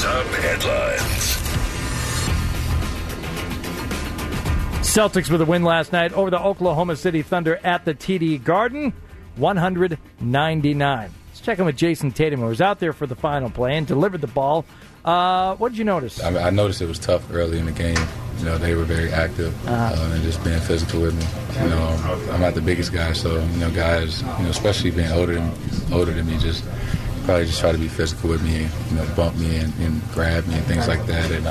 Sports Hub headlines. Celtics with a win last night over the Oklahoma City Thunder at the TD Garden, 199. Let's check in with Jason Tatum, who was out there for the final play and delivered the ball. What did you notice? I noticed it was tough early in the game. You know, they were very active and just being physical with me. You know, I'm not the biggest guy, so, you know, guys, you know, especially being older than me, just probably just try to be physical with me and, you know, bump me and grab me and things like that. And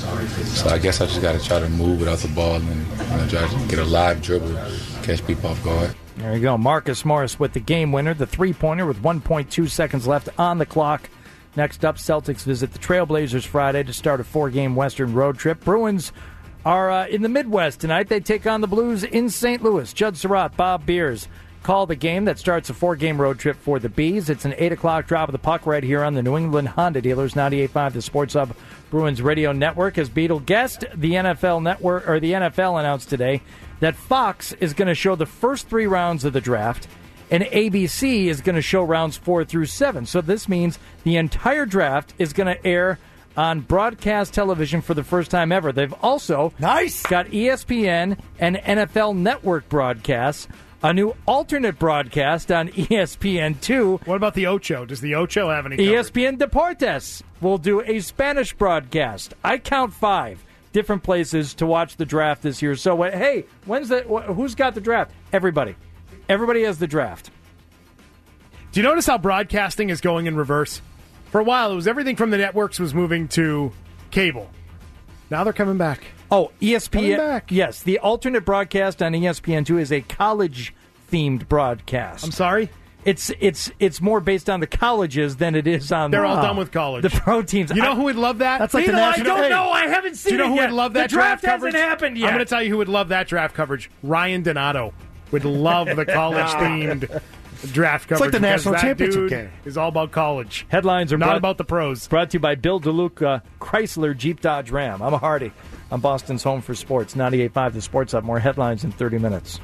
so I guess I just got to try to move without the ball and, you know, try to get a live dribble, catch people off guard. There you go. Marcus Morris with the game winner, the three-pointer with 1.2 seconds left on the clock. Next up, Celtics visit the Trailblazers Friday to start a 4-game Western road trip. Bruins are in the Midwest tonight. They take on the Blues in St. Louis. Judd Surratt, Bob Beers call the game that starts a 4-game road trip for the Bees. It's an 8 o'clock drop of the puck right here on the New England Honda Dealers 98.5, the Sports Hub Bruins Radio Network. As Beetle guessed, the NFL Network, or the NFL announced today that Fox is going to show the first 3 rounds of the draft, and ABC is going to show rounds 4 through 7. So this means the entire draft is going to air on broadcast television for the first time ever. They've also got ESPN and NFL Network broadcasts, a new alternate broadcast on ESPN2. What about the Ocho? Does the Ocho have any coverage? ESPN Deportes will do a Spanish broadcast. I count 5 different places to watch the draft this year. So, hey, who's got the draft? Everybody. Everybody has the draft. Do you notice how broadcasting is going in reverse? For a while, it was everything from the networks was moving to cable. Now they're coming back. Oh, ESPN. Coming back. Yes, the alternate broadcast on ESPN2 is a college-themed broadcast. I'm sorry? It's more based on the colleges than it is on They're all done with college. The pro teams. You know who would love that? That's like the national. I don't know. I haven't seen it yet. Do you know who would love that the draft coverage? hasn't happened yet. I'm going to tell you who would love that draft coverage. Ryan Donato would love the college-themed draft coverage. It's like the national that championship dude game. Is all about college. Headlines are not about the pros. Brought to you by Bill DeLuca, Chrysler, Jeep, Dodge, Ram. I'm Hardy. I'm Boston's home for sports. 98.5 The Sports Hub. More headlines in 30 minutes.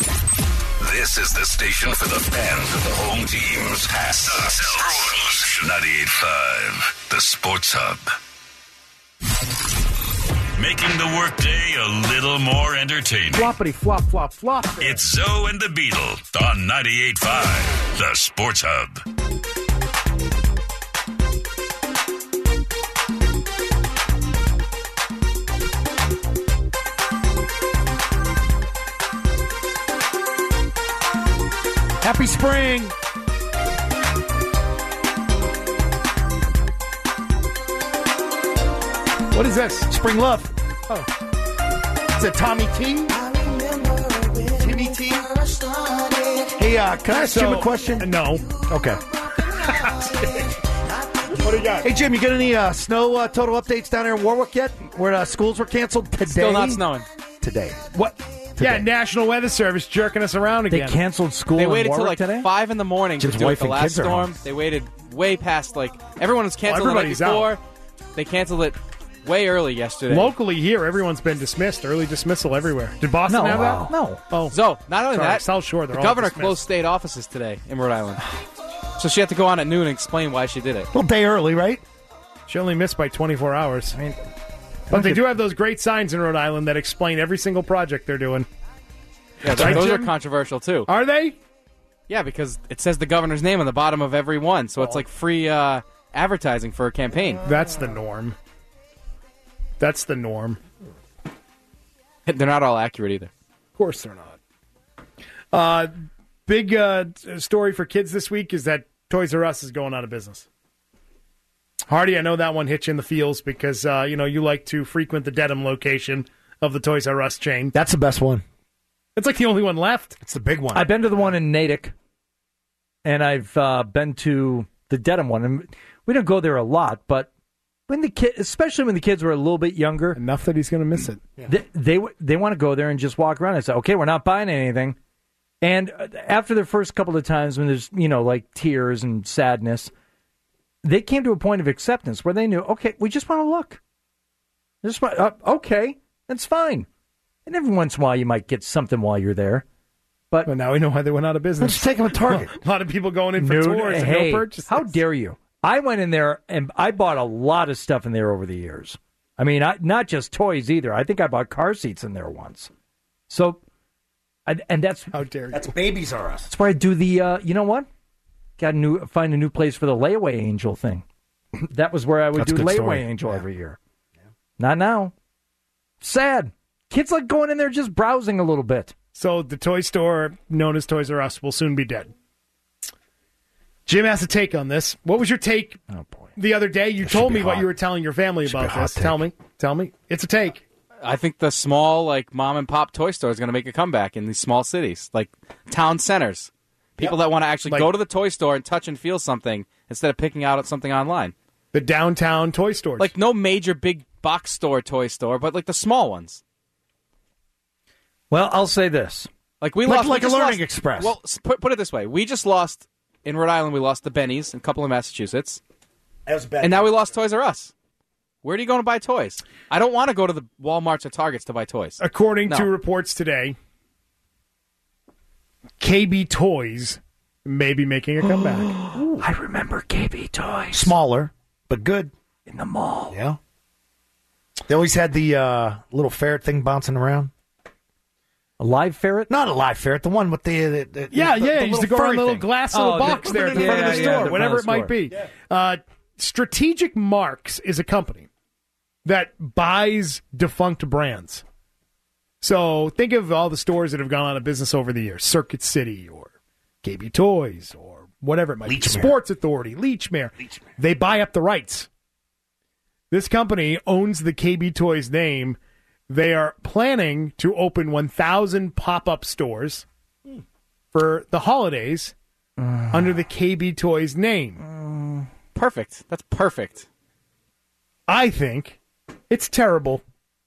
This is the station for the fans of the home teams. Bruins 98.5 The Sports Hub. Making the workday a little more entertaining. Floppity flop flop flop. It's Zoe and the Beetle on 98.5 The Sports Hub. Happy spring. What is this? Spring love. Oh. Is it Tommy T? Timmy T? Hey, can I ask Jim a question? No. Okay. What do you got? Hey, Jim, you got any snow total updates down there in Warwick yet? Where schools were canceled today? Still not snowing. Today. What? Today. Yeah, National Weather Service jerking us around They again. canceled school. They waited in till Warwick like today? 5 in the morning Jim's to do it wife the and last kids are storm. home. They waited way past, like, everyone was canceled the night everybody's before. out. They canceled it way early yesterday. Locally here, everyone's been dismissed. Early dismissal everywhere. Did Boston No, have that? no. Oh, So, not only Sorry, that, South Shore, they're the all governor dismissed. closed state offices today in Rhode Island. So she had to go on at noon and explain why she did it. Well, day early, right? She only missed by 24 hours. But they do have those great signs in Rhode Island that explain every single project they're doing. Yeah, Right, those are Jim? controversial, too. Are they? Yeah, because it says the governor's name on the bottom of every one, so it's like free advertising for a campaign. That's the norm. That's the norm. They're not all accurate either. Of course they're not. Big story for kids this week is that Toys R Us is going out of business. Hardy, I know that one hit you in the feels because you like to frequent the Dedham location of the Toys R Us chain. That's the best one. It's like the only one left. It's the big one. I've been to the one in Natick, and I've been to the Dedham one. And we don't go there a lot, but when especially when the kids were a little bit younger, Enough that he's going to miss it. they want to go there and just walk around. I said, okay, we're not buying anything. And after the first couple of times when there's, like tears and sadness, they came to a point of acceptance where they knew, okay, we just want to look. Okay, that's fine. And every once in a while you might get something while you're there. But now we know why they went out of business. Let's take them to Target. A lot of people going in for tours and no purchases. How dare you? I went in there and I bought a lot of stuff in there over the years. I mean, not just toys either. I think I bought car seats in there once. So, and that's how dare you? That's Babies R Us. That's where I do the. You know what? Find a new place for the Layaway Angel thing. That was where I would do Layaway Angel every year. Yeah. Not now. Sad. Kids like going in there just browsing a little bit. So the toy store known as Toys R Us will soon be dead. Jim has a take on this. What was your take the other day? You told me what you were telling your family about this. Tell me. It's a take. I think the small, like, mom-and-pop toy store is going to make a comeback in these small cities, like town centers. People that want to actually go to the toy store and touch and feel something instead of picking out something online. The downtown toy stores. Like, no major big box store toy store, but, like, the small ones. Well, I'll say this. Like, we lost... Like a Learning Express. Well, put it this way. We just lost... In Rhode Island, we lost the Bennies and a couple in Massachusetts. That was bad. And now we lost Toys R Us. Where are you going to buy toys? I don't want to go to the Walmarts or Targets to buy toys. According to reports today, KB Toys may be making a comeback. I remember KB Toys. Smaller, but good. In the mall. Yeah. They always had the little ferret thing bouncing around. A live ferret? Not a live ferret. The one with the He used to go around a little glass little box there in front of the store, whatever it might be. Yeah. Strategic Marks is a company that buys defunct brands. So think of all the stores that have gone out of business over the years. Circuit City or KB Toys or whatever it might be. Sports Authority, Leechmere. They buy up the rights. This company owns the KB Toys name. They are planning to open 1,000 pop-up stores for the holidays under the KB Toys name. Perfect. That's perfect. I think it's terrible.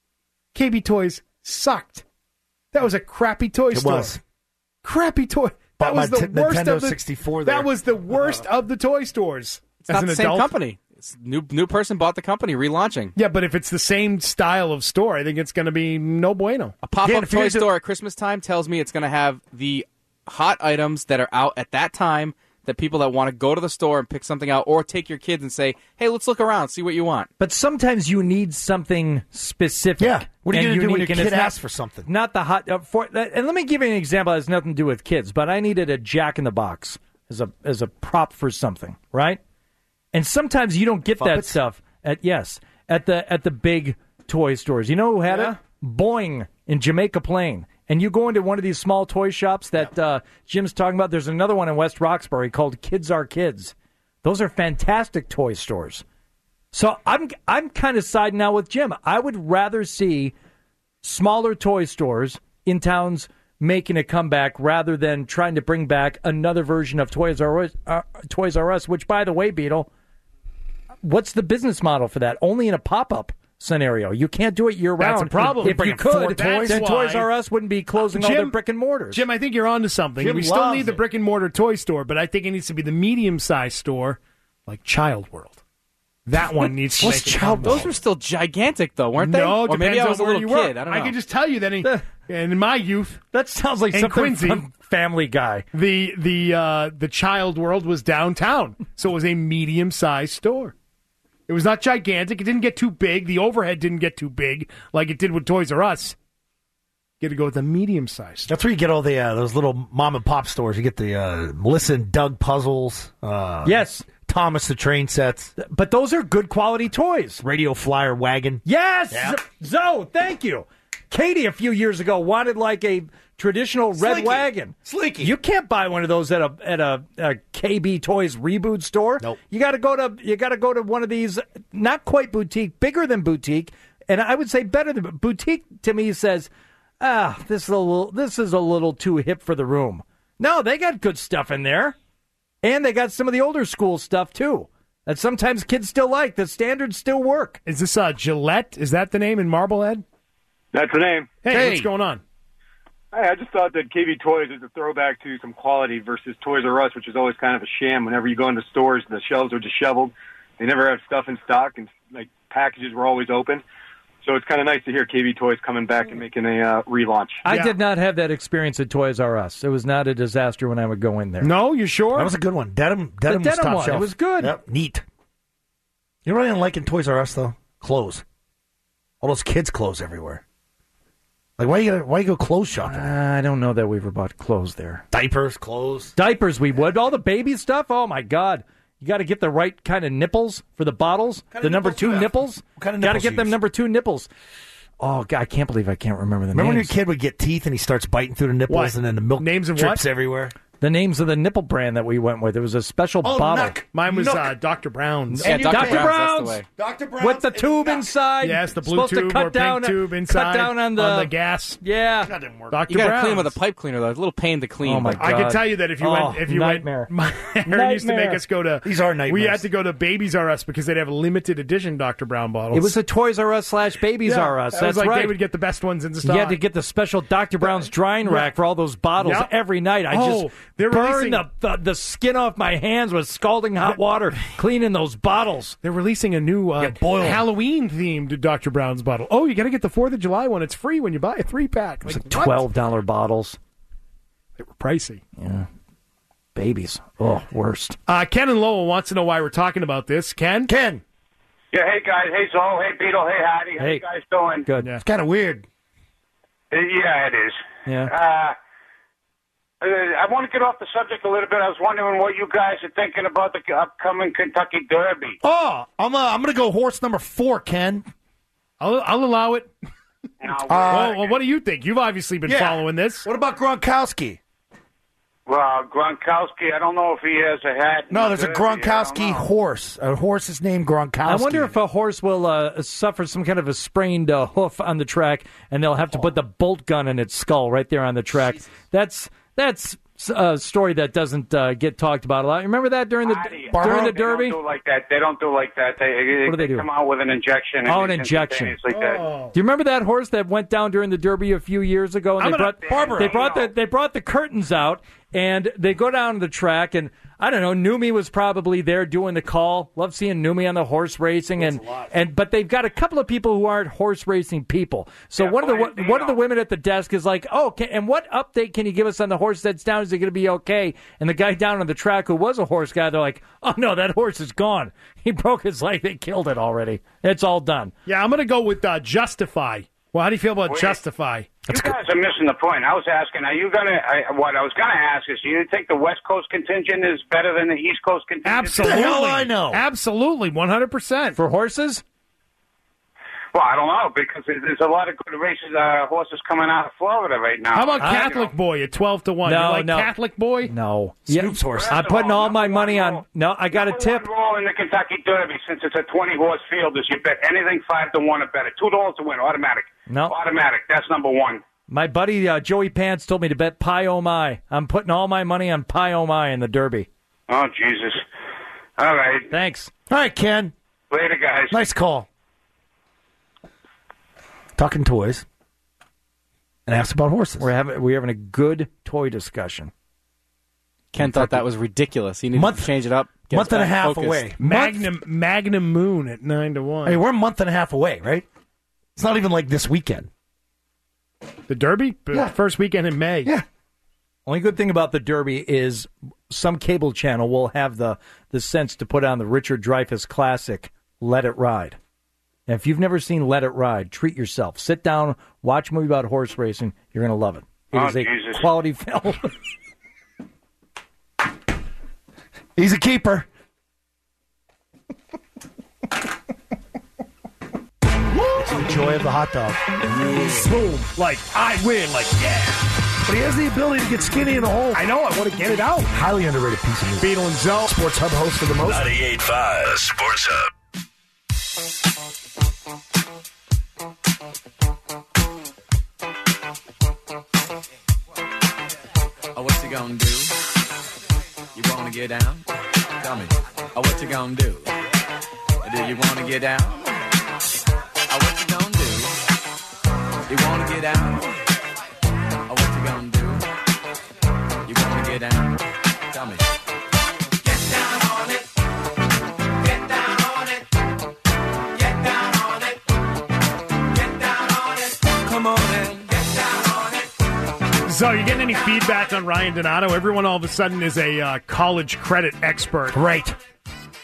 KB Toys sucked. That was a crappy toy store. It was. Crappy toy. That was the worst Nintendo of the 64 there. That was the worst of the toy stores. It's not the same company. It's new person bought the company, relaunching. Yeah, but if it's the same style of store, I think it's going to be no bueno. A pop-up toy store at Christmas time tells me it's going to have the hot items that are out at that time that people that want to go to the store and pick something out or take your kids and say, hey, let's look around, see what you want. But sometimes you need something specific. Yeah. What are you going to do when your kid asks asks for something? Not the hot... and let me give you an example that has nothing to do with kids, but I needed a Jack-in-the-Box as a prop for something, right? And sometimes you don't get that stuff at the big toy stores. You know who had it? Boing in Jamaica Plain. And you go into one of these small toy shops that Jim's talking about. There's another one in West Roxbury called Kids Are Kids. Those are fantastic toy stores. So I'm kind of siding now with Jim. I would rather see smaller toy stores in towns making a comeback rather than trying to bring back another version of Toys R Us, which, by the way, Beetle, what's the business model for that? Only in a pop-up scenario. You can't do it year-round. That's a problem. If you could, then Toys R Us wouldn't be closing all their brick and mortars. Jim, I think you're onto something. We still need the brick and mortar toy store, but I think it needs to be the medium-sized store like Child World. That one needs to make a comeback. Those were still gigantic, though, weren't they? No, or maybe I was a little kid. I don't know. I can just tell you that in my youth, that sounds like something Quincy, from Family Guy. The Child World was downtown, so it was a medium-sized store. It was not gigantic. It didn't get too big. The overhead didn't get too big like it did with Toys R Us. You got to go with the medium-sized store. That's where you get all the those little mom-and-pop stores. You get the Melissa and Doug puzzles. Yes. Thomas the Train sets. But those are good quality toys. Radio Flyer Wagon. Yes! Yep. Zoe, thank you. Katie, a few years ago, wanted like a traditional red wagon. Slinky. You can't buy one of those at a KB Toys reboot store. Nope. You got to go to one of these, not quite boutique, bigger than boutique, and I would say better than boutique. To me, says, this is a little too hip for the room. No, they got good stuff in there, and they got some of the older school stuff too. That sometimes kids still like. The standards still work. Is this Gillette? Is that the name in Marblehead? That's the name. Hey, what's going on? Hey, I just thought that KB Toys is a throwback to some quality versus Toys R Us, which is always kind of a sham. Whenever you go into stores, the shelves are disheveled. They never have stuff in stock, and like packages were always open. So it's kind of nice to hear KB Toys coming back and making a relaunch. I did not have that experience at Toys R Us. It was not a disaster when I would go in there. No, you sure? That was a good one. Denim the was top one. shelf. It was good. Yep. Neat. You know what I didn't like in Toys R Us, though? Clothes. All those kids' clothes everywhere. Like, why you go clothes shopping? I don't know that we ever bought clothes there. Diapers, clothes. Diapers we would. All the baby stuff, oh, my God. You got to get the right kind of nipples for the bottles. The number 2 nipples. What kind of got to nipples get you them use? number 2 nipples. Oh, God, I can't believe I can't remember the Remember when your names. kid would get teeth and he starts biting through the nipples What? and then the milk Names of drips what? everywhere? The names of the nipple brand that we went with. It was a special bottle. Nuck. Mine was Nuck. Dr. Brown's. Yeah, And Dr. Dr. Brown's, Brown's. that's the way. Dr. Brown's With the and tube Nuck. inside. Yes, the blue Supposed tube to cut or down, pink tube inside. Cut down on the gas. Yeah. That didn't work. Dr. You got to Brown's. clean with a pipe cleaner, though. It's a little pain to clean. Oh, my but- God. I can tell you that if you went, nightmare. my parents used to make us go to. These are nightmares. We had to go to Babies R Us because they'd have limited edition Dr. Brown bottles. It was a Toys R Us / Babies Yeah, R Us. that That's was like right. they would get the best ones in the You stock. had to get the special Dr. Brown's drying rack for all those bottles Yep. every night. I Oh, just they're burned releasing- the skin off my hands with scalding hot water cleaning those bottles. They're releasing a new boiled. Halloween-themed Dr. Brown's bottle. Oh, you got to get the 4th of July one. It's free when you buy a 3-pack. It's like what? $12 bottles. They were pricey. Yeah. Babies. Oh, worst. Ken in Lowell wants to know why we're talking about this. Ken? Ken. Yeah, hey guys, hey Zoe, hey Beetle, hey Hattie, how Hey. you guys doing? Good. Yeah. It's kind of weird. Yeah, it is. Yeah. I want to get off the subject a little bit. I was wondering what you guys are thinking about the upcoming Kentucky Derby. Oh, I'm going to go horse number 4, Ken. I'll allow it. Now, Well, what do you think? You've obviously been following this. What about Gronkowski? well, Gronkowski, I don't know if he has a hat. in No, the there's a Derby. I Gronkowski don't know. horse. A horse is named Gronkowski. I wonder if a horse will suffer some kind of a sprained hoof on the track, and they'll have to put the bolt gun in its skull right there on the track. That's a story that doesn't get talked about a lot. Remember that during the Hattie, Derby? They don't do like that. They don't do like that. What do they do? come out with an injection. Oh, and an injection. It's like that. Oh. Do you remember that horse that went down during the Derby a few years ago? And I'm they gonna- brought they brought the curtains out, and they go down to the track, and I don't know. Numi was probably there doing the call. Love seeing Numi on the horse racing, but they've got a couple of people who aren't horse racing people. So Yeah, one of the women at the desk is like, "Oh, and what update can you give us on the horse that's down? Is it going to be okay?" And the guy down on the track who was a horse guy, they're like, "Oh no, that horse is gone. He broke his leg. They killed it already. It's all done." Yeah, I'm going to go with Justify. Well, how do you feel about Wait. Justify? You guys are missing the point. I was asking, are you gonna? What I was gonna ask is, do you think the West Coast contingent is better than the East Coast contingent? Absolutely. The hell I know. Absolutely, 100%. For horses? Well, I don't know, because there's a lot of good races, horses coming out of Florida right now. How about You know. Catholic Boy at 12-1? No, you like no. Catholic Boy? No. Snoop's horse. I'm putting all my Number money one on. rule. No, I got a Number tip. one rule in the Kentucky Derby, since it's a 20-horse field, is you bet anything 5-1 or better. $2 to win, automatic. No. Automatic. That's number one. My buddy Joey Pants told me to bet Pi Oh My. I'm putting all my money on Pi Oh My in the Derby. Oh, Jesus. All right. Thanks. All right, Ken. Later, guys. Nice call. Talking toys. And asked about horses. We're having a good toy discussion. Ken thought that was ridiculous. He needed to change it up. Get Month us and a back half focused. away. Magnum Moon at 9-1. Hey, we're a month and a half away, right? It's not even like this weekend. The Derby? Yeah. First weekend in May. Yeah. Only good thing about the Derby is some cable channel will have the sense to put on the Richard Dreyfuss classic, Let It Ride. And if you've never seen Let It Ride, treat yourself. Sit down, watch a movie about horse racing. You're going to love it. It Oh, is a Jesus. quality film. He's a keeper. It's the joy of the hot dog. Boom. Like, I win. Like, yeah. But he has the ability to get skinny in the hole. I know. I want to get it out. Highly underrated piece of music. Beetle and Zoe. Sports Hub host of the most. 98.5 The Sports Hub. Oh, what you gonna do? You wanna get down? Tell me. Oh, what you gonna do? Do you wanna get down? Oh, what you gonna do? You wanna get down? Oh, what you gonna do? You wanna get down? Tell me. Get down on it. Get down on it. Get down on it. Get down on it. Come on in. Get down on it. So, you getting any feedback on Ryan Donato? Everyone all of a sudden is a college credit expert. Right.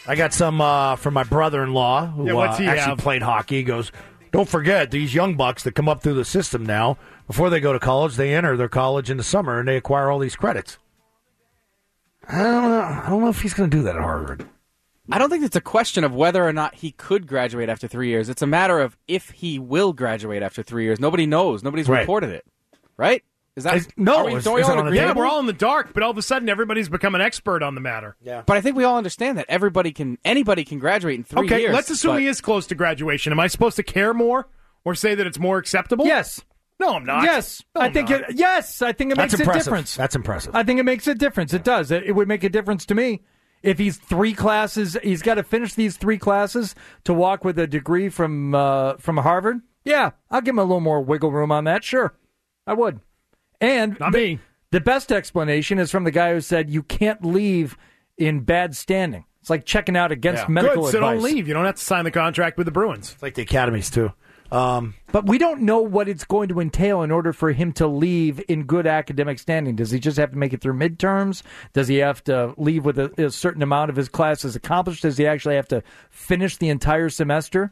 I got some from my brother-in-law who what's he actually have? played hockey. He goes, don't forget, these young bucks that come up through the system now, before they go to college, they enter their college in the summer, and they acquire all these credits. I don't know if he's going to do that at Harvard. I don't think it's a question of whether or not he could graduate after 3 years. It's a matter of if he will graduate after 3 years. Nobody knows. Nobody's reported it. Right? Is that no? Yeah, we're all in the dark, but all of a sudden everybody's become an expert on the matter. Yeah. But I think we all understand that anybody can graduate in 3 years. Okay, let's assume he is close to graduation. Am I supposed to care more or say that it's more acceptable? Yes. No, I'm not. Yes. No, I think it makes a difference. That's impressive. I think it makes a difference. It does. It would make a difference to me. If he's 3 classes, he's got to finish these 3 classes to walk with a degree from Harvard. Yeah, I'll give him a little more wiggle room on that. Sure, I would. And not me. The best explanation is from the guy who said you can't leave in bad standing. It's like checking out against medical Good, advice. so don't leave. You don't have to sign the contract with the Bruins. It's like the academies, too. But we don't know what it's going to entail in order for him to leave in good academic standing. Does he just have to make it through midterms? Does he have to leave with a certain amount of his classes accomplished? Does he actually have to finish the entire semester?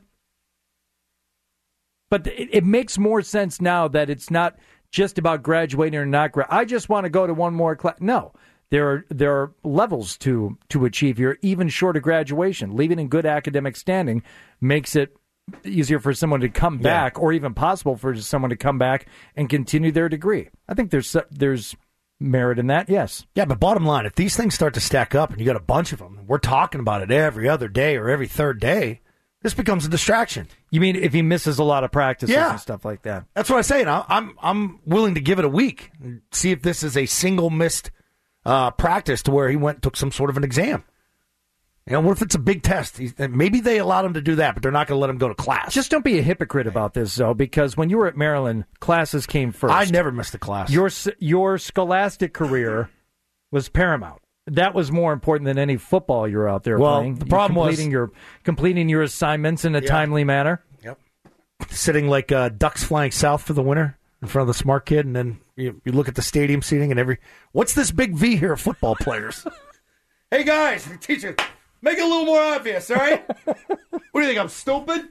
But it makes more sense now that it's not just about graduating or not. I just want to go to one more class. No. There are levels to achieve here, even short of graduation. Leaving in good academic standing makes it easier for someone to come back, or even possible for someone to come back and continue their degree. I think there's merit in that, yes. Yeah, but bottom line, if these things start to stack up and you got a bunch of them, we're talking about it every other day or every third day, this becomes a distraction. You mean if he misses a lot of practices and stuff like that? That's what I say. I'm willing to give it a week and see if this is a single missed practice to where he took some sort of an exam. You know, what if it's a big test? Maybe they allowed him to do that, but they're not going to let him go to class. Just don't be a hypocrite about this, though, because when you were at Maryland, classes came first. I never missed a class. Your scholastic career was paramount. That was more important than any football you were out there playing. The problem was completing your assignments in a timely manner. Yep. Sitting like ducks flying south for the winter in front of the smart kid, and then you look at the stadium seating and what's this big V here of football players? Hey guys, the teacher. Make it a little more obvious, all right? What do you think, I'm stupid?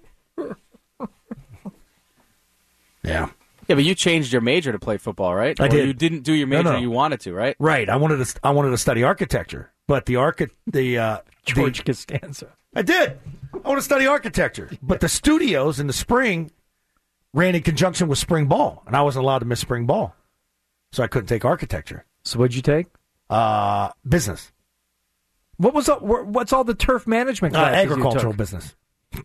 Yeah. Yeah, but you changed your major to play football, right? I did. You didn't do your major No. you wanted to, right? Right. I wanted to study architecture, but George Costanza. I did. I want to study architecture, but the studios in the spring ran in conjunction with spring ball, and I wasn't allowed to miss spring ball, so I couldn't take architecture. So what'd you take? Business. What's all the turf management classes agricultural you took? business.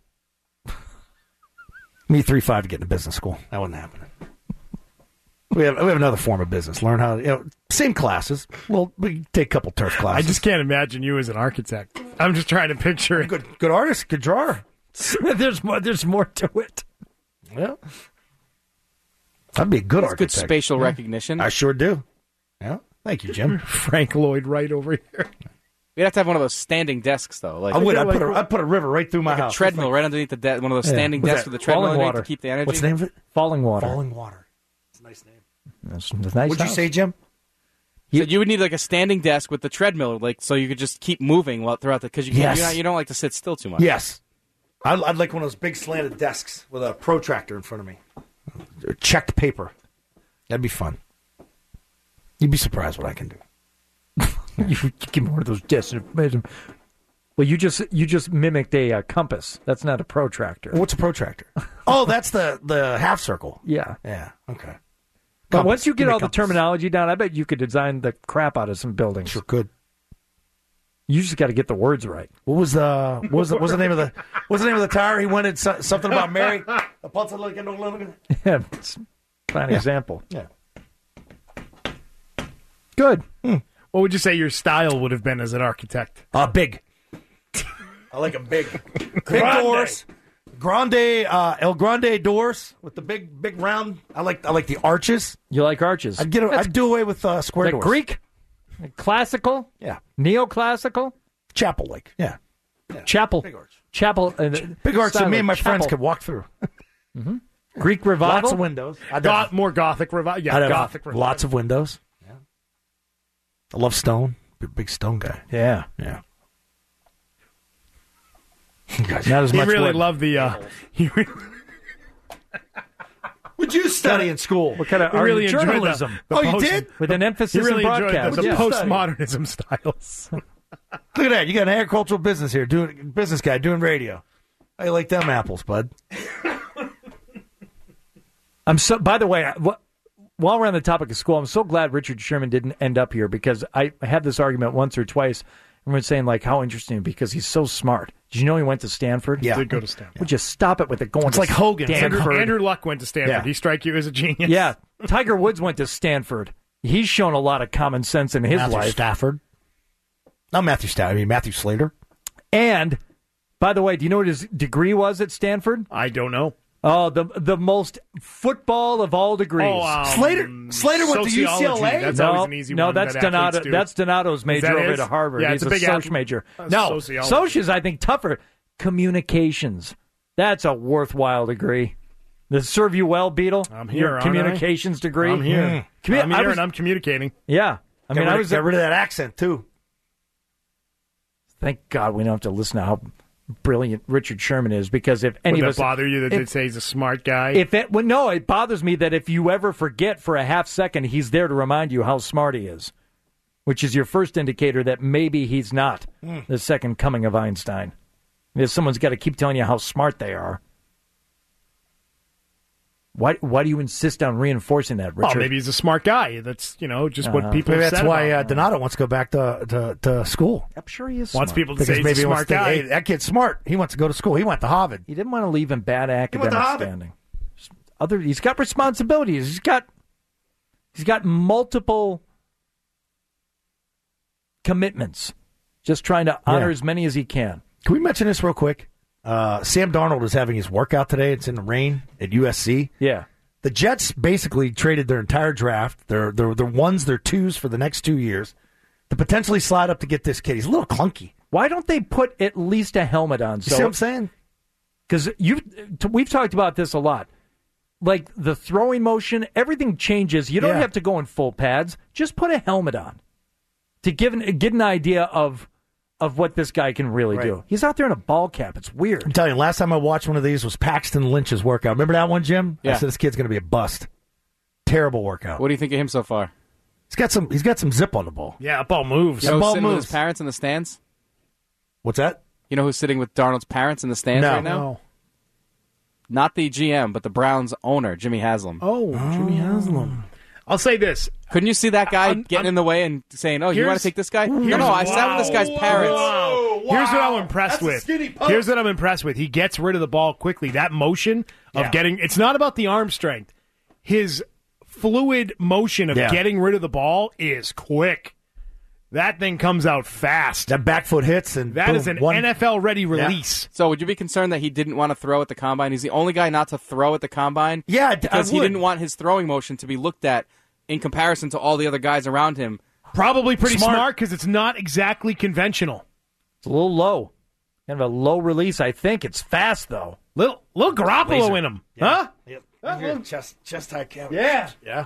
Me 3.5 to get into business school. That wasn't happening. We have another form of business. Learn how same classes. Well, we take a couple turf classes. I just can't imagine you as an architect. I'm just trying to picture it. Good artist, good drawer. There's more to it. Yeah, I'd be a good architect. Good spatial recognition. I sure do. Yeah, thank you, Jim. Frank Lloyd Wright over here. You'd have to have one of those standing desks, though. Like, I would. I'd put a river right through my house. A treadmill right underneath the one of those standing desks with a treadmill underneath to keep the energy. What's the name of it? Falling Water. Falling Water. It's a nice name. That's nice. What'd you say, Jim? So you would need like a standing desk with the treadmill, like so you could just keep moving throughout because you don't like to sit still too much. Yes, I'd like one of those big slanted desks with a protractor in front of me, checked paper. That'd be fun. You'd be surprised what I can do. You give me one of those desks. Well, you just mimicked a compass. That's not a protractor. What's a protractor? Oh, that's the half circle. Yeah. Yeah. Okay. But once you get all the terminology down, I bet you could design the crap out of some buildings. Sure could. You just got to get the words right. What was the name of the tower? He wanted something about Mary. Yeah, it's a fine example. Yeah. Good. What would you say your style would have been as an architect? Big. I like a big doors. El Grande doors with the big round. I like the arches. You like arches? I'd do away with square doors. Greek, classical, yeah, neoclassical, chapel like, yeah. Chapel, big arch, chapel, big arch that me and my friends could walk through. Mm-hmm. Greek revival, lots of windows. More Gothic revival. Yeah, Gothic revival. Lots of windows. Yeah, I love stone. Big stone guy. Yeah. Not as He much really wood. loved the. Would you study in school? What kind of He really enjoyed journalism? the You post- did? With an emphasis He really in enjoyed broadcast. the Yeah. postmodernism styles. Look at that. You got an agricultural business here, business guy doing radio. How you like them apples, bud? By the way, while we're on the topic of school, I'm so glad Richard Sherman didn't end up here because I had this argument once or twice. Everyone's saying, like, how interesting because he's so smart. Did you know he went to Stanford? He did go to Stanford. Would you stop it with it going It's to like Hogan. Stanford? Andrew Luck went to Stanford. Yeah. He strike you as a genius. Yeah. Tiger Woods went to Stanford. He's shown a lot of common sense in his Matthew life. Stafford. Not Matthew Stafford. I mean, Matthew Slater. And, by the way, do you know what his degree was at Stanford? I don't know. Oh, the most football of all degrees. Slater went to sociology. UCLA? That's always an easy no, one. that's that athletes Donato. do. That's Donato's major that over his? at Harvard. Yeah, He's it's a big Soc major. No, Soc is, I think, tougher. Communications. That's a worthwhile degree. Does it serve you well, Beetle? I'm here, Your aren't communications degree. I'm here. I'm here and I'm communicating. Yeah, I mean, Get rid of that accent too. Thank God we don't have to listen to how brilliant Richard Sherman is, because if any Would of that us bother you that they say he's a smart guy? No, it bothers me that if you ever forget for a half second, he's there to remind you how smart he is, which is your first indicator that maybe he's not the second coming of Einstein. If someone's got to keep telling you how smart they are. Why do you insist on reinforcing that, Richard? Well, maybe he's a smart guy. That's, just what people Maybe have that's said why about him. Donato wants to go back to school. I'm sure he is Wants smart. people to Because say maybe he's a he wants smart to think, guy. hey, that kid's smart. He wants to go to school. He went to Harvard. He didn't want to leave in bad went academic to Harvard. standing. He's got responsibilities. He's got multiple commitments. Just trying to honor as many as he can. Can we mention this real quick? Sam Darnold is having his workout today. It's in the rain at USC. Yeah. The Jets basically traded their entire draft, their ones, their twos for the next 2 years, to potentially slide up to get this kid. He's a little clunky. Why don't they put at least a helmet on? You see what I'm saying? Because we've talked about this a lot. Like the throwing motion, everything changes. You don't have to go in full pads. Just put a helmet on to get an idea of what this guy can really do. He's out there in a ball cap. It's weird. I'm telling you, last time I watched one of these was Paxton Lynch's workout. Remember that one, Jim? Yeah. I said this kid's going to be a bust. Terrible workout. What do you think of him so far? He's got some zip on the ball. Yeah, ball moves. You know who's ball sitting with moves. his parents in the stands? What's that? You know who's sitting with Darnold's parents in the stands right now? No. Not the GM, but the Browns owner, Jimmy Haslam. Oh, Jimmy Haslam. I'll say this. Couldn't you see that guy getting in the way and saying, "Oh, you want to take this guy?" No, I sat with this guy's parents. Wow. Here's what I'm impressed That's a with. skinny post. Here's what I'm impressed with. He gets rid of the ball quickly. That motion of getting, it's not about the arm strength. His fluid motion of getting rid of the ball is quick. That thing comes out fast. That back foot hits, and That boom, is an one- NFL-ready release. So would you be concerned that he didn't want to throw at the combine? He's the only guy not to throw at the combine. Yeah, because I he would. didn't want his throwing motion to be looked at in comparison to all the other guys around him. Probably pretty smart because it's not exactly conventional. It's a little low. Kind of a low release, I think. It's fast, though. Little Garoppolo in him. Huh? Yep. Chest high cavity. Yeah. Yeah.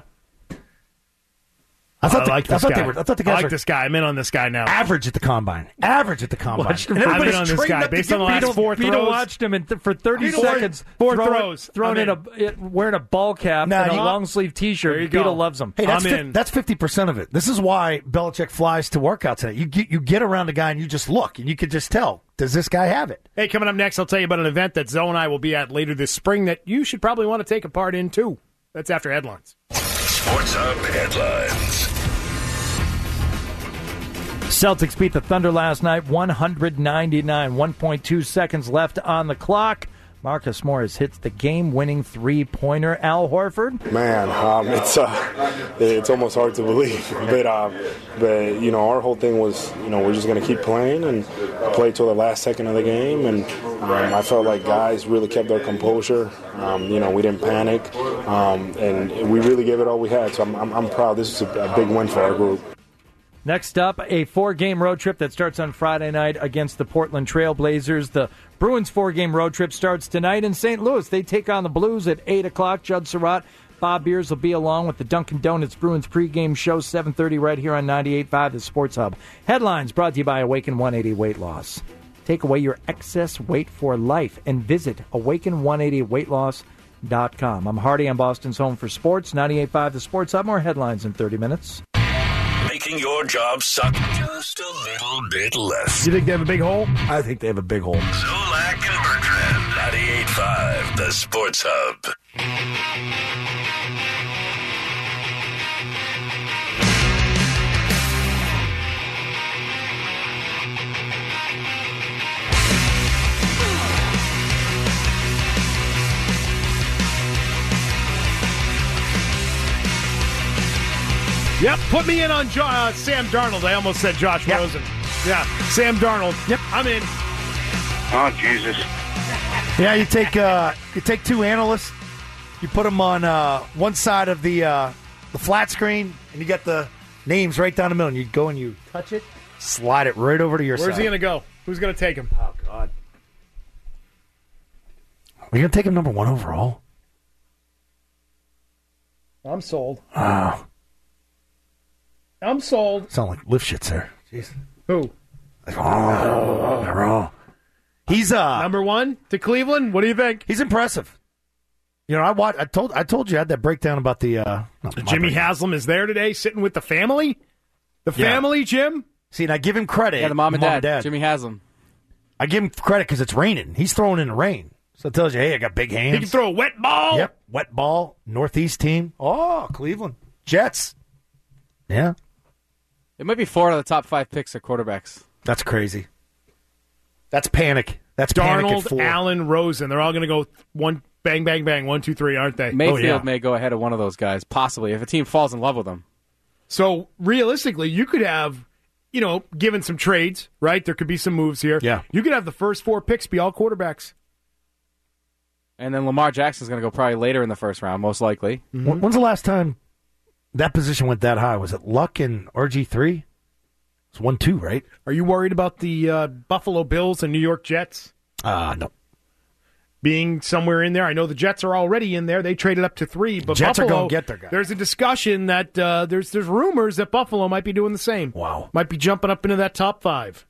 I like this guy. I thought the I guys like were this guy. I'm in on this guy now. average at the combine. Average at the combine. Watch him. And I'm in everybody's on this trained guy up to based get on the last Beetle- four Vito throws. watched him for 30 Four- seconds. four throws. Thrown I'm wearing a ball cap Nah, and a you- long sleeve T-shirt. There you go. Vito loves him. Hey, I'm in. that's 50% of it. This is why Belichick flies to workouts today. You get around a guy and you just look and you can just tell, does this guy have it? Hey, coming up next, I'll tell you about an event that Zoe and I will be at later this spring that you should probably want to take a part in, too. That's after headlines. Sports Hub headlines. Celtics beat the Thunder last night, 199. 1.2 seconds left on the clock. Marcus Morris hits the game-winning three-pointer. Al Horford. Man, it's almost hard to believe, but our whole thing was, we're just going to keep playing and play till the last second of the game, and I felt like guys really kept their composure. We didn't panic, and we really gave it all we had. So I'm proud. This is a big win for our group. Next up, a 4-game road trip that starts on Friday night against the Portland Trail Blazers. The Bruins 4-game road trip starts tonight in St. Louis. They take on the Blues at 8 o'clock. Judd Surratt, Bob Beers will be along with the Dunkin' Donuts Bruins pregame show, 7:30 right here on 98.5 The Sports Hub. Headlines brought to you by Awaken 180 Weight Loss. Take away your excess weight for life and visit awaken180weightloss.com. I'm Hardy on Boston's Home for Sports, 98.5 The Sports Hub. More headlines in 30 minutes. Making your job suck just a little bit less. You think they have a big hole? I think they have a big hole. Zolak and Bertrand, 98.5 The Sports Hub. Yep, put me in on Sam Darnold. I almost said Josh Rosen. Yeah, Sam Darnold. Yep, I'm in. Oh, Jesus. Yeah, you take two analysts, you put them on one side of the flat screen, and you get the names right down the middle. And you go and you touch it, slide it right over to your side. Where's he going to go? Who's going to take him? Oh, God. Are you going to take him number 1 overall? I'm sold. Oh. I'm sold. Sound like lift shits there. Jeez. Who? He's number 1 to Cleveland. What do you think? He's impressive. You know, I told you I had that breakdown about the Jimmy Haslam is there today, sitting with the family. The family, Jim. See, and I give him credit. Yeah, the mom and dad. Jimmy Haslam. I give him credit because it's raining. He's throwing in the rain, so it tells you, hey, I got big hands. He can throw a wet ball. Yep, wet ball. Northeast team. Oh, Cleveland Jets. Yeah. It might be 4 out of the top 5 picks are quarterbacks. That's crazy. That's panic. That's Darnold, panic at 4. Allen, Rosen. They're all going to go one bang, bang, bang, 1, 2, 3, aren't they? Mayfield may go ahead of one of those guys, possibly, if a team falls in love with them. So, realistically, you could have, given some trades, right? There could be some moves here. Yeah. You could have the first 4 picks be all quarterbacks. And then Lamar Jackson's going to go probably later in the first round, most likely. Mm-hmm. When's the last time that position went that high? Was it Luck and RG3? It's 1-2, right? Are you worried about the Buffalo Bills and New York Jets? No. Being somewhere in there. I know the Jets are already in there. They traded up to 3, but Jets Buffalo, are going to get their guy. There's a discussion that there's rumors that Buffalo might be doing the same. Wow. Might be jumping up into that top 5.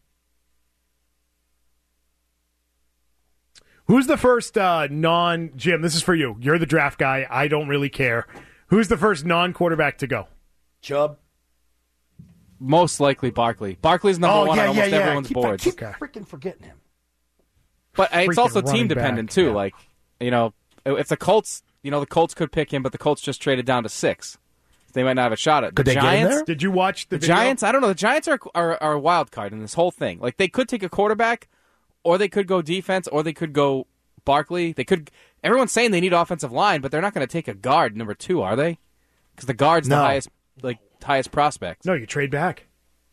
Who's the first Jim, this is for you. You're the draft guy. I don't really care. Who's the first non-quarterback to go? Chubb. Most likely Barkley. Barkley's number 1 on almost everyone's boards. I keep freaking forgetting him. But it's also team back. dependent, too. Yeah. Like, if the Colts, the Colts could pick him, but the Colts just traded down to 6. They might not have a shot at Could the they Giants. get in there? Did you watch the video? Giants? I don't know. The Giants are a wild card in this whole thing. Like, they could take a quarterback, or they could go defense, or they could go Barkley. Everyone's saying they need offensive line, but they're not going to take a guard number 2, are they? Because the guard's the highest prospect. No, you trade back.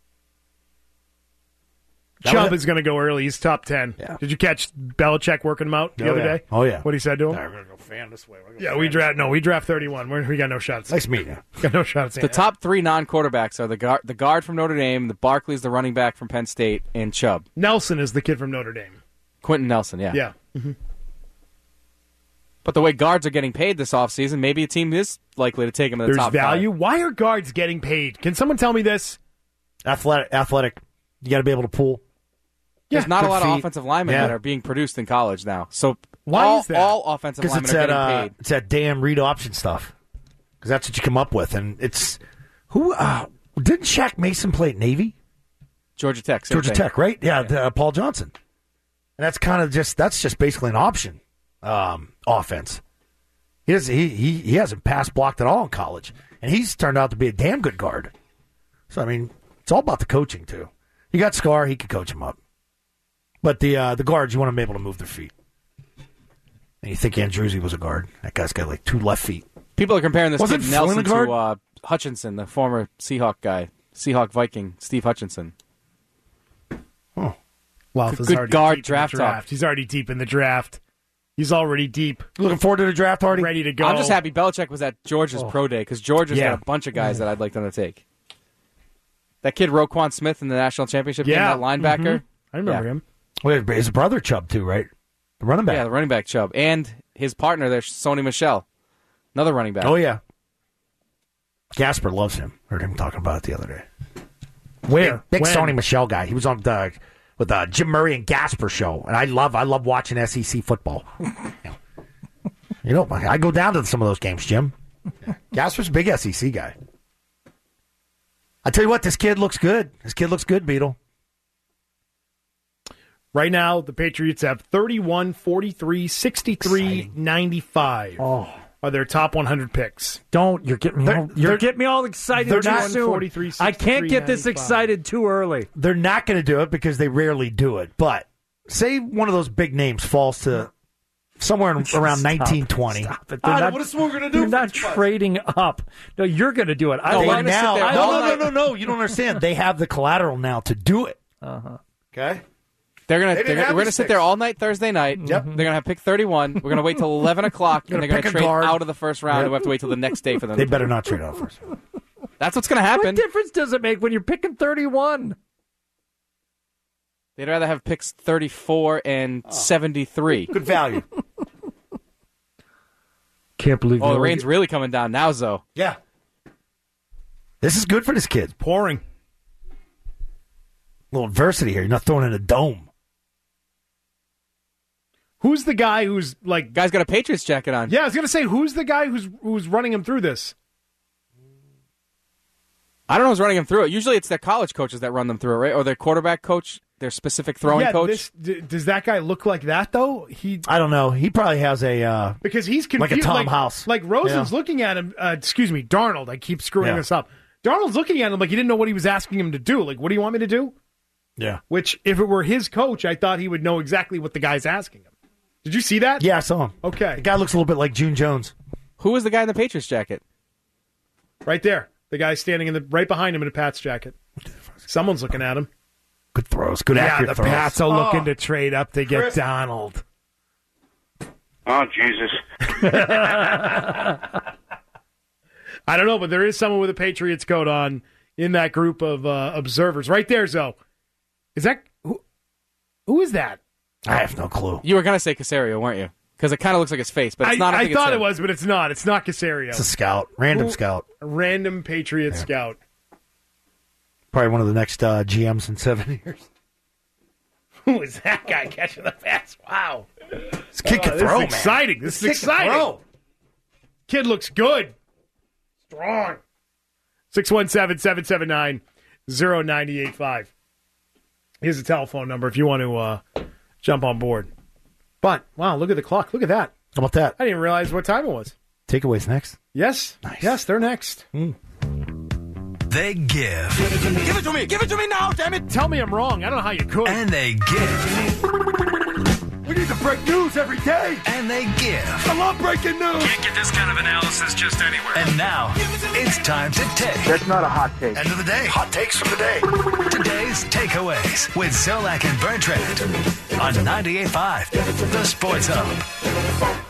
Chubb is going to go early. He's top 10. Yeah. Did you catch Belichick working him out the other day? Oh, yeah. What he said to him? We're going to go fan this way. We draft 31. We got no shots. Nice meeting you. Got no shots. The top 3 non-quarterbacks are the guard from Notre Dame, the Barkley's the running back from Penn State, and Chubb. Nelson is the kid from Notre Dame. Quentin Nelson, yeah. Yeah. Mm-hmm. But the way guards are getting paid this offseason, maybe a team is likely to take him in the top 5. There's value. Why are guards getting paid? Can someone tell me this? Athletic. You got to be able to pull. There's not a lot feet. of offensive linemen that are being produced in college now. So why is that? All offensive linemen are getting paid. It's that damn read option stuff. Because that's what you come up with. And it's... Didn't Shaq Mason play at Navy? Georgia Tech. Georgia Tech, right? Yeah. Paul Johnson. And that's kind of that's just basically an option offense. He hasn't pass blocked at all in college. And he's turned out to be a damn good guard. So, I mean, it's all about the coaching, too. You got Scar, he could coach him up. But the guards, you want them able to move their feet. And you think Andruzzi was a guard. That guy's got like 2 left feet. People are comparing this Wasn't kid Nelson Flynn a to Hutchinson, the former Seahawk guy, Seahawk Viking, Steve Hutchinson. Oh. Well, good guard draft. He's already deep in the draft. He's already deep. Looking forward to the draft, Hardy? Ready to go. I'm just happy Belichick was at Georgia's pro day because Georgia's got a bunch of guys that I'd like them to take. That kid Roquan Smith in the national championship game, that linebacker. Mm-hmm. I remember him. Wait, his brother Chubb too, right? The running back. Yeah, the running back Chubb. And his partner there, Sony Michel. Another running back. Oh, yeah. Gasper loves him. Heard him talking about it the other day. Where? Big Sony Michel guy. He was on with Jim Murray and Gasper show, and I love watching SEC football. I go down to some of those games, Jim. Gasper's a big SEC guy. I tell you what, this kid looks good. Beetle. Right now, the Patriots have 31, 43, 63, 95. Are their top 100 picks. Don't. You're getting me all excited too soon. 43, I can't get this 95. excited too early. They're not going to do it because they rarely do it. But say one of those big names falls to somewhere around 1920. Stop it. What is we're going to do? They're not trading up. No, you're going to do it. No. You don't understand. They have the collateral now to do it. Okay. We're gonna sit there all night Thursday night. Yep. They're gonna have pick 31. We're gonna wait till 11 o'clock, and they're gonna pick a trade guard. out of the first round. And we have to wait till the next day for them. They better not trade out first. That's what's gonna happen. What difference does it make when you're picking 31? They'd rather have picks 34 and 73. Good value. Can't believe. Oh, the rain's really coming down now, Zoe. Yeah. This is good for this kid. Pouring. A little adversity here. You're not throwing in a dome. Who's the guy who's like... Guy's got a Patriots jacket on. Yeah, I was going to say, who's the guy who's running him through this? I don't know who's running him through it. Usually it's their college coaches that run them through it, right? Or their quarterback coach, their specific throwing coach. Does that guy look like that, though? I don't know. He probably has a... because he's confused. Like a Tom House. Like Rosen's looking at him... Darnold. I keep screwing this up. Darnold's looking at him like he didn't know what he was asking him to do. Like, what do you want me to do? Yeah. Which, if it were his coach, I thought he would know exactly what the guy's asking him. Did you see that? Yeah, I saw him. Okay. The guy looks a little bit like June Jones. Who was the guy in the Patriots jacket? Right there. The guy standing right behind him in a Pats jacket. Someone's looking at him. Good throws. Good accurate throws. Yeah, the Pats are looking to trade up to get Donald. Oh, Jesus. I don't know, but there is someone with a Patriots coat on in that group of observers. Right there, Zoe. Is that... Who is that? I have no clue. You were going to say Caserio, weren't you? Because it kind of looks like his face, but it's not. I thought it was, but it's not. It's not Caserio. It's a scout. Random scout. A random Patriot scout. Probably one of the next GMs in 7 years. Who is that guy catching the pass? Wow. This kid can throw, man. Exciting. This is exciting. Kid looks good. Strong. 617-779-0985. Here's the telephone number if you want to jump on board. But, wow, look at the clock. Look at that. How about that? I didn't even realize what time it was. Takeaways next. Yes. Nice. Yes, they're next. They give. Give it to me! Give it to me now, damn it! Tell me I'm wrong. I don't know how you could. And they give. We need to break news every day. And they give. I love breaking news. Can't get this kind of analysis just anywhere. And now, it's time to take. That's not a hot take. End of the day. Hot takes from the day. Today's takeaways with Zolak and Bertrand on 98.5, The Sports Hub.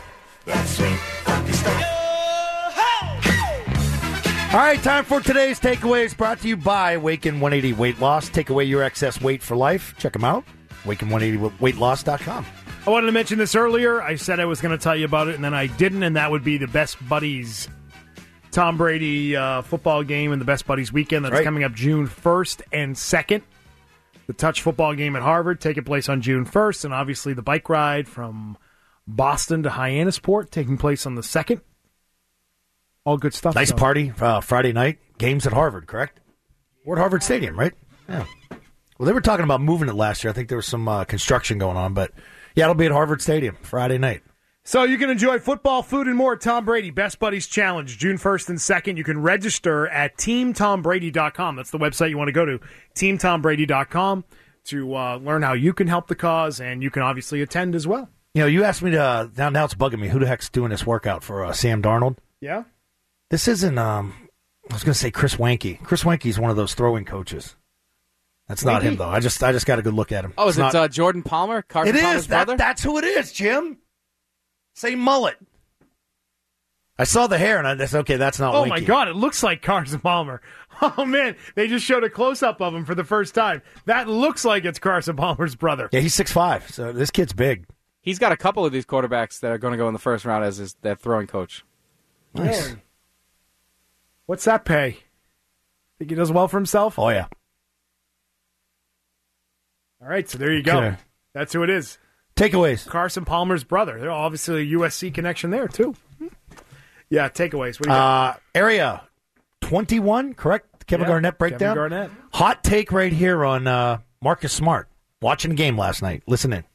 All right, time for today's takeaways brought to you by Awaken 180 Weight Loss. Take away your excess weight for life. Check them out. Awaken180weightloss.com. I wanted to mention this earlier. I said I was going to tell you about it, and then I didn't, and that would be the Best Buddies Tom Brady football game and the Best Buddies weekend that's coming up June 1st and 2nd. The Touch football game at Harvard taking place on June 1st, and obviously the bike ride from Boston to Hyannisport taking place on the 2nd. All good stuff. Nice party Friday night. Games at Harvard, correct? We're at Harvard Stadium, right? Yeah. Well, they were talking about moving it last year. I think there was some construction going on, but yeah, it'll be at Harvard Stadium Friday night. So you can enjoy football, food, and more. Tom Brady Best Buddies Challenge, June 1st and 2nd. You can register at TeamTomBrady.com. That's the website you want to go to, TeamTomBrady.com, to learn how you can help the cause, and you can obviously attend as well. You know, you asked me to, now it's bugging me, who the heck's doing this workout for Sam Darnold? Yeah? This isn't, I was going to say Chris Wanke. Chris Wanke's one of those throwing coaches. That's not him, though. I just got a good look at him. Oh, is it Jordan Palmer? Carson Palmer's brother? That's who it is, Jim. Same mullet. I saw the hair, and I said, okay, that's not Wanke. Oh, my God, it looks like Carson Palmer. Oh, man, they just showed a close-up of him for the first time. That looks like it's Carson Palmer's brother. Yeah, he's 6'5", so this kid's big. He's got a couple of these quarterbacks that are going to go in the first round as their throwing coach. Nice. Really? What's that pay? Think he does well for himself? Oh, yeah. All right, so there you go. Okay. That's who it is. Takeaways. Carson Palmer's brother. They're obviously a USC connection there, too. Yeah, takeaways. What do you got? Area 21, correct? Kevin Garnett breakdown? Kevin Garnett. Hot take right here on Marcus Smart. Watching the game last night. Listen in.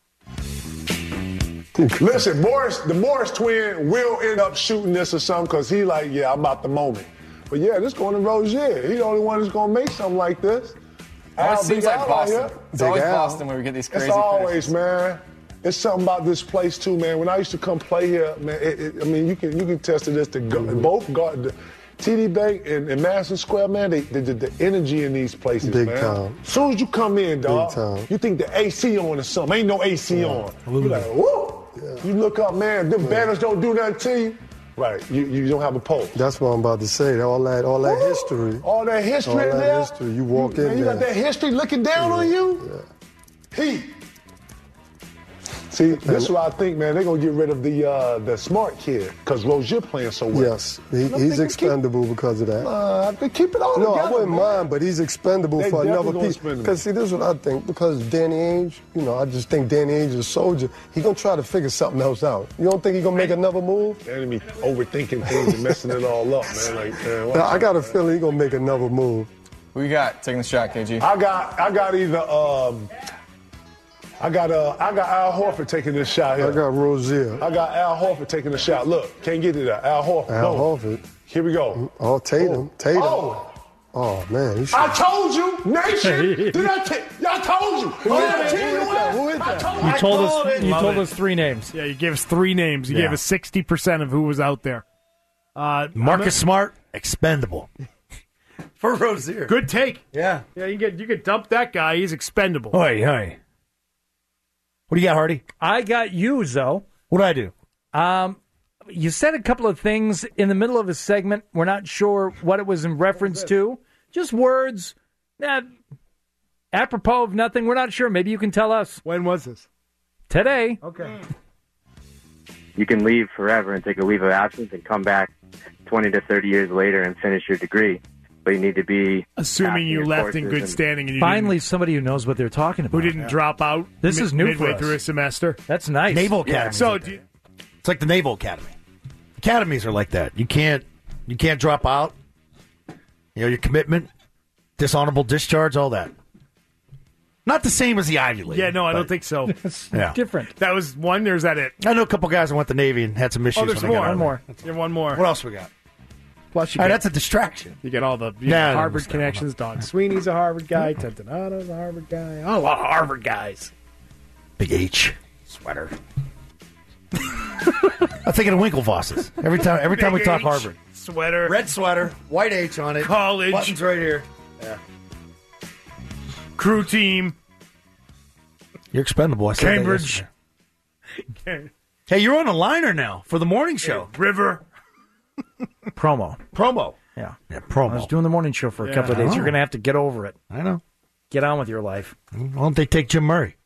Listen, the Morris twin will end up shooting this or something because he like, yeah, I'm about the moment. But yeah, this going to Rozier. He the only one that's going to make something like this. Always seems like Boston. It's always Al. Boston when we get these crazy It's always, predictions. man. It's something about this place too, man. When I used to come play here, man, I mean, you can test this. Both TD Bank and Madison Square, man, the energy in these places, Big man. time. As soon as you come in, dog, Big time. you think the AC on or something. Ain't no AC on. You like, whoa. Yeah. You look up, man. Them banners don't do nothing to you. Right. You don't have a pulse. That's what I'm about to say. All that history. All that history All in that there. history. You walk in man, you there. got that history looking down on you. Yeah. Heat. See, this is what I think, man. They're going to get rid of the smart kid because Rozier playing so well. Yes, he's expendable because of that. They keep it all No, together, I wouldn't man. mind, but he's expendable They for another definitely gonna piece. spend him. Because, see, this is what I think. Because Danny Ainge, I just think Danny Ainge is a soldier. He's going to try to figure something else out. You don't think he's going to make another move? The enemy overthinking things and messing it all up, man. Like, man, Now, I got a feeling he's going to make another move. Who you got taking the shot, KG? I got either I got Al Horford taking this shot here. I got Rozier. I got Al Horford taking the shot. Look, can't get to that. Al Horford. Al Boom. Horford. Here we go. Oh, Tatum. Tatum. Oh, man. He should... I told you, nation. Y'all told you. Who is that? You told us three names. Yeah, you gave us three names. You gave us 60% of who was out there. Marcus Smart, expendable. For Rozier. Good take. Yeah. Yeah, you could dump that guy. He's expendable. Hey. What do you got, Hardy? I got you, Zoe. What did I do? You said a couple of things in the middle of a segment. We're not sure what it was in reference to. Just words. Apropos of nothing. We're not sure. Maybe you can tell us. When was this? Today. Okay. You can leave forever and take a leave of absence and come back 20 to 30 years later and finish your degree. But you need to be assuming you left in good standing. And you finally somebody who knows what they're talking about. Who didn't drop out. This is new midway for us. through a semester. That's nice. Naval Academy. So it's like the Naval Academy. Academies are like that. You can't drop out. Your commitment, dishonorable discharge, all that. Not the same as the Ivy League. Yeah, no, I don't think so. Yeah. Different. That was one, or is that it? I know a couple guys that went to the Navy and had some issues. Oh, there's when they got more. out One of more. there. Yeah, one more. What else we got? Plus, you All right, get, that's a distraction. you get all the Nah, Harvard no, connections. Don Sweeney's a Harvard guy. Tentonato's a Harvard guy. Oh, a lot of Harvard guys. Big H sweater. I'm thinking of Winklevosses. Every time we talk H Harvard. Sweater. Red sweater, white H on it. College. Buttons right here. Yeah. Crew team. You're expendable. I said that Cambridge. yesterday. Hey, you're on a liner now for the morning show. River. Promo. Yeah, I promo. was doing the morning show for a couple of days. I know. You're going to have to get over it. I know. Get on with your life. Why don't they take Jim Murray?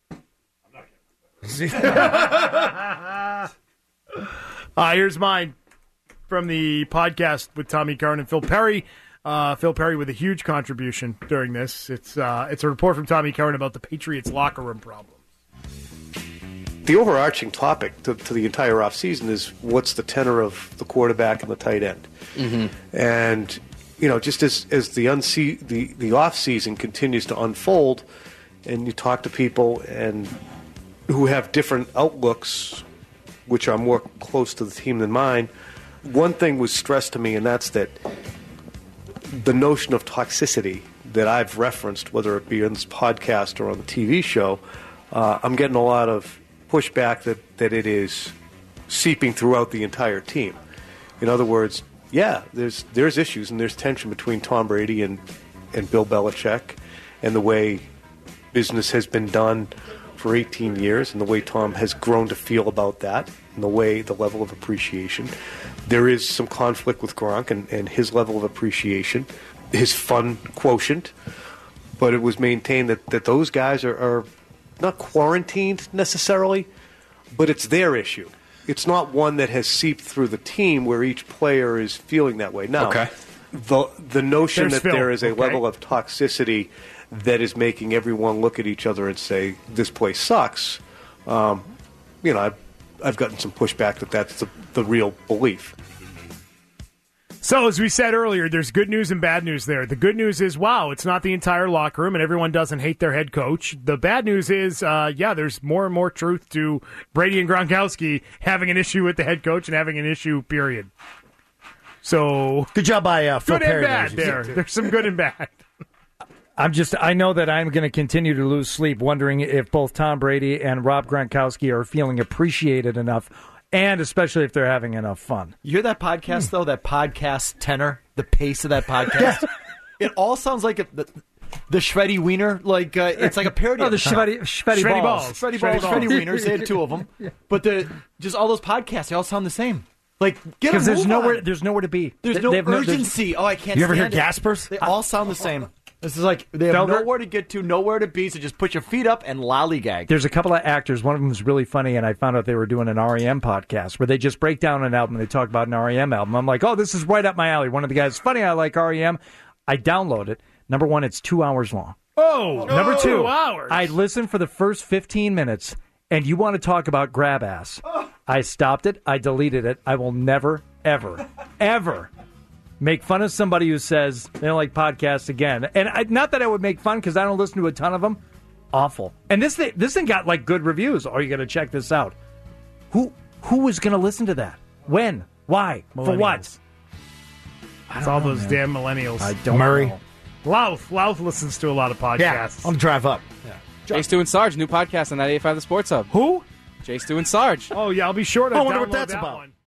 Here's mine from the podcast with Tommy Curran and Phil Perry. Phil Perry with a huge contribution during this. It's a report from Tommy Curran about the Patriots locker room problem. The overarching topic to the entire offseason is what's the tenor of the quarterback and the tight end. Mm-hmm. And, just as the offseason continues to unfold and you talk to people and who have different outlooks, which are more close to the team than mine, one thing was stressed to me, and that's that the notion of toxicity that I've referenced, whether it be on this podcast or on the TV show, I'm getting a lot of pushback that it is seeping throughout the entire team. In other words, there's issues and there's tension between Tom Brady and Bill Belichick and the way business has been done for 18 years and the way Tom has grown to feel about that and the level of appreciation. There is some conflict with Gronk and his level of appreciation, his fun quotient, but it was maintained that those guys are not quarantined necessarily, but it's their issue. It's not one that has seeped through the team where each player is feeling that way. Now, the notion There's that there is a okay. level of toxicity that is making everyone look at each other and say, this place sucks. I've gotten some pushback that that's the real belief. So, as we said earlier, there's good news and bad news there. The good news is, wow, it's not the entire locker room and everyone doesn't hate their head coach. The bad news is, there's more and more truth to Brady and Gronkowski having an issue with the head coach and having an issue, period. So, good job by Phil good and Perry bad there. There's some good and bad. I know that I'm going to continue to lose sleep wondering if both Tom Brady and Rob Gronkowski are feeling appreciated enough, and especially if they're having enough fun. You hear that podcast, though? That podcast tenor, the pace of that podcast? It all sounds like the Shreddy Wiener. Like it's like a parody. Oh, of the Shreddy Balls. Shreddy Wieners. They had two of them. But just all those podcasts, they all sound the same. Like, because there's nowhere to be. There's no urgency. I can't. You ever hear stand it. Gaspers? They all sound the same. This is like they have nowhere to get to, nowhere to be. So just put your feet up and lollygag. There's a couple of actors. One of them is really funny, and I found out they were doing an REM podcast where they just break down an album and they talk about an REM album. I'm like, oh, this is right up my alley. One of the guys, funny, I like REM. I download it. Number one, it's 2 hours long. Oh, number 2, 2 hours. I listened for the first 15 minutes, and you want to talk about grab ass. I stopped it. I deleted it. I will never, ever, ever make fun of somebody who says they don't like podcasts again. And not that I would make fun because I don't listen to a ton of them. Awful. And this thing got like good reviews. Oh, you got to check this out. Who was going to listen to that? When? Why? For what? It's all those damn millennials. I don't know. Louth listens to a lot of podcasts. Yeah, on the drive up. Yeah. Jay Stu and Sarge, new podcast on 98.5 The Sports Hub. Who? Jay Stu and Sarge. Oh, yeah, I'll be sure to I wonder download what that's that about. one.